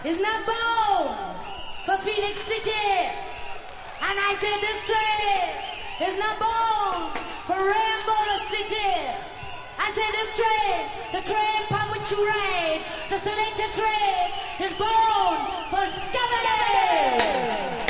is not born for Phoenix City. And I say this train is not born for Rainbow City. I say this train, the train upon which you ride, the selected train is born for Scotland.